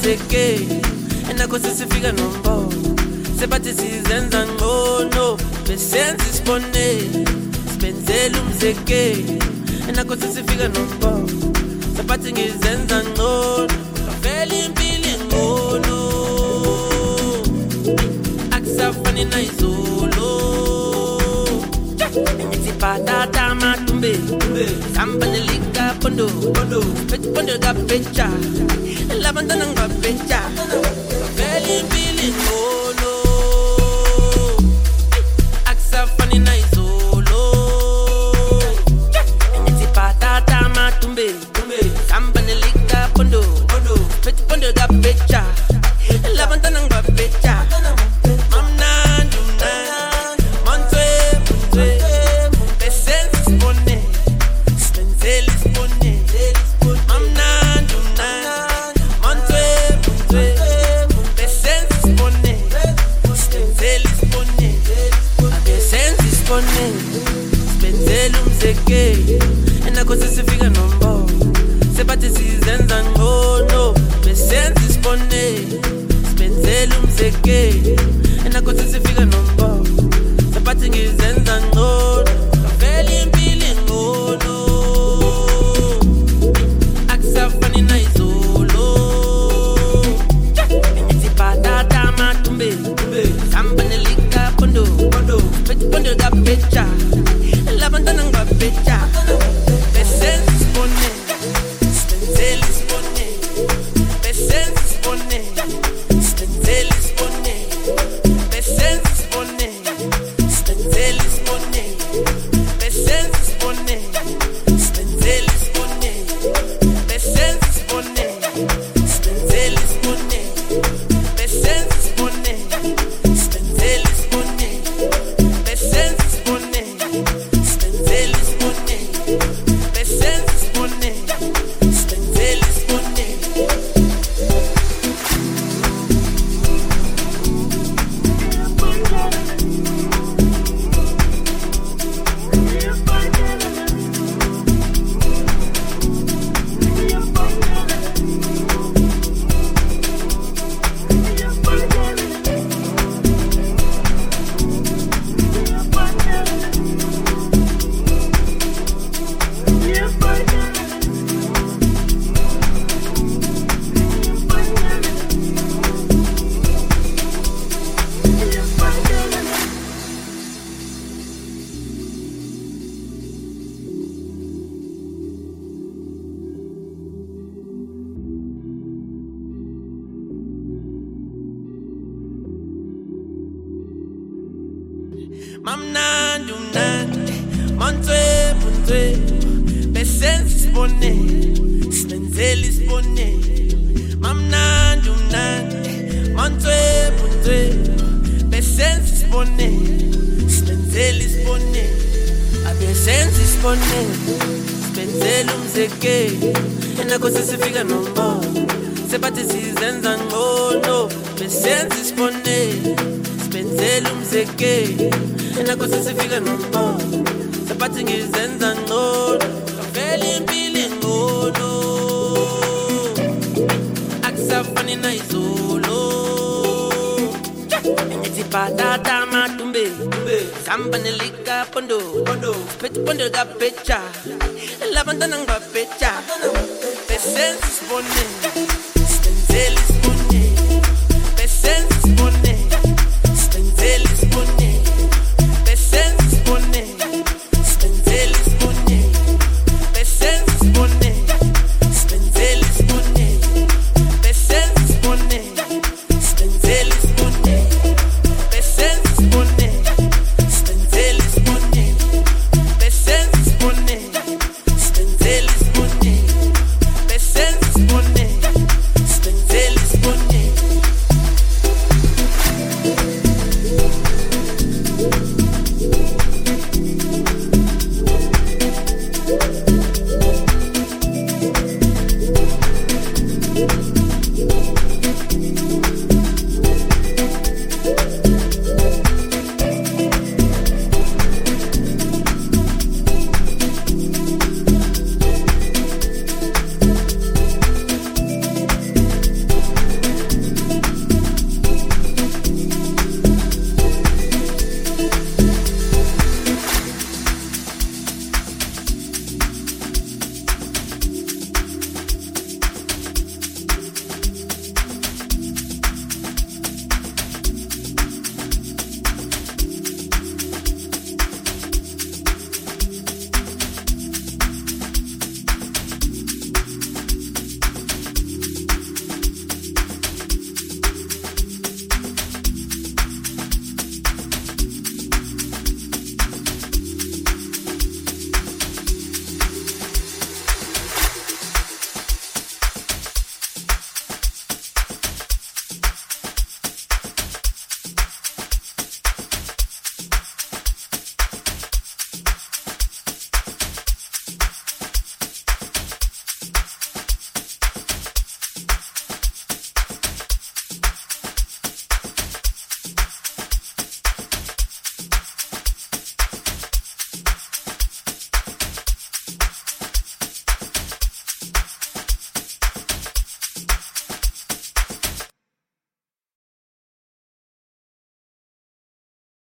umzeke enakho sesifika nombo sebathi sizenza ngcono besenza isibonelo sibenzela umzeke enakho sesifika nombo sebathi ngizenza ngcono vele impilo ngcono akusafani nayizolo ngithi patata matumbe sambane lika pondo pondo kapecha labantana ngapecha vele impilo ngcono akusafani nayizolo ngithi patata matumbe sambane lika pondo pondo kapecha labantana ngapecha enakho sesifika nombo sebathi sizenza ngcono besenza isibonelo sibenzela umzeke enakho sesifika nombo sebathi ngizenza ngcono vele impilo ngcono akusafani nayizolo ngithi patata matumbe sambane lika pondo pondo kapecha labantana ngapecha besenza isibonelo sibenzela isibonelo besenza isibonelo sibenzela isibonelo besenza isibonelo sibenzela isibonelo besenza isibonelo sibenzela isibonelo besenza isibonelo sibenzela isibonelo besenza isibonelo sibenzela isibonelo besenza Mamnandi umnandi monthwe bunthwe besenza isibonelo sibenzela isibonelo mamnandi umnandi monthwe bunthwe besenza isibonelo sibenzela isibonelo abesenza isibonelo sibenzela umzeke enakho sesifika nombo sebathi sizenza ngcono besenza isibonelo sibenzela umzeke enakho sesifika nombo sebathi ngizenza ngcono vele impilo ngcono akusafani nayizolo ngithi patata matumbe sambane lika pondo pondo kapecha labantana ngapecha besenza isibonelo